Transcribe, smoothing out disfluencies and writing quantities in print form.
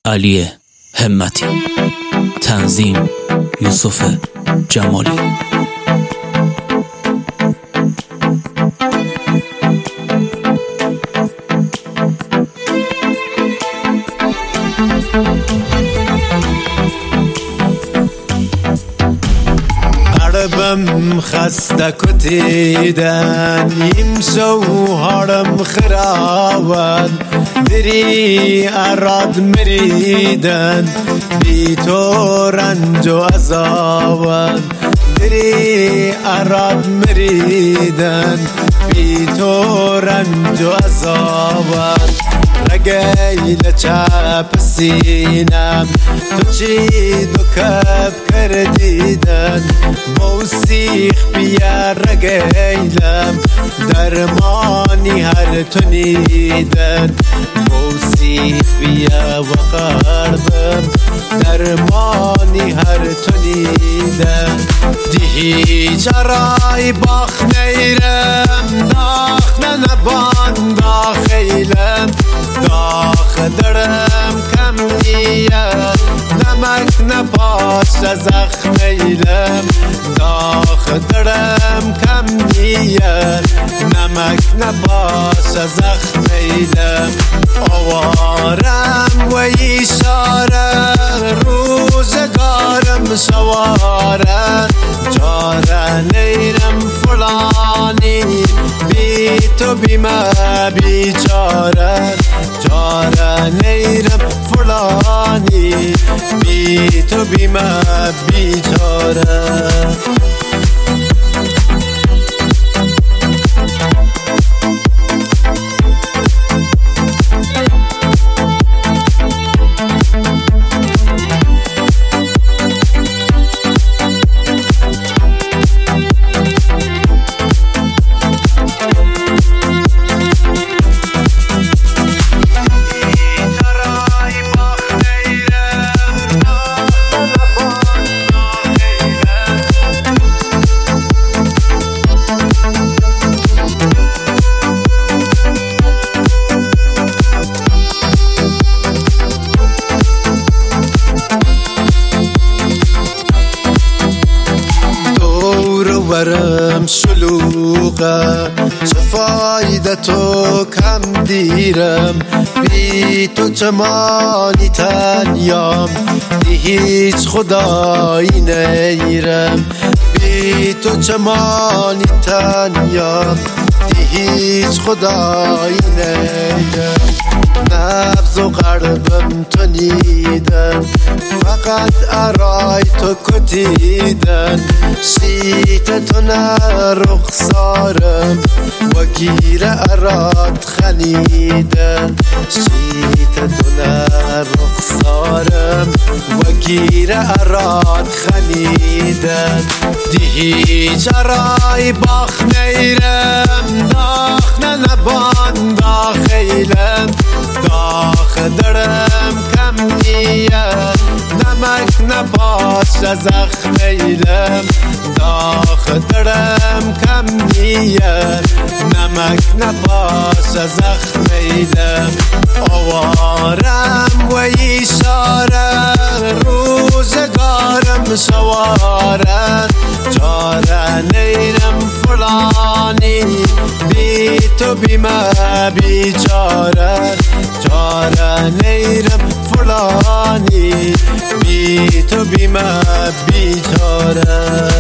علی همتی. تنظیم یوسف جمالی. قلبم خسته کتیدن نیم شو هارم خرابن دری اراد مریدن بی تو رنج و عذابن دری اراد مریدن بی تو رنج و عذابن رگیل چپ سینم تو چی دو کب کردیدن موسیخ بیا رگیلم درمانی هر تو نیدن موسیخ بیا و قلبم درمانی هر تو نیدن دیهی جرای باخ نیرم داخ نبان داخیلم داخ درم کم نیت نمک نپاش زخمیلم داخ درم کم نیت نمک نپاش زخمیلم آوارم و ایشاره روزگارم شواره جاره نیرم فلانی بی تو بیمه بیچاره جاره نیرم فلانی بی تو بیمه بیچاره ورم شلوغه چه فایده تو کم دیرم بی تو چمانی تنیام دی هیچ خدایی نیرم بی تو چمانی تنیام دی هیچ خدایی نیرم نبض و قلبم تو نیدن فقط ارای تو کتیدن شیت تو نه رخسارم و گیر اراد خنیدن شیت تو نه رخسارم و گیر اراد خنیدن دیهی جرای باخ نیرم داخ نبان داخیلم داخ درم کم نیت نمک نباش زخمیلم داخ درم کم نیت نمک نباش زخمیلم آوارم و ایشاره روزگارم شواره جاره نیرم فلانی بی تو بیمه بیچاره جاره نیرم فلانی بی تو بیمه بیچاره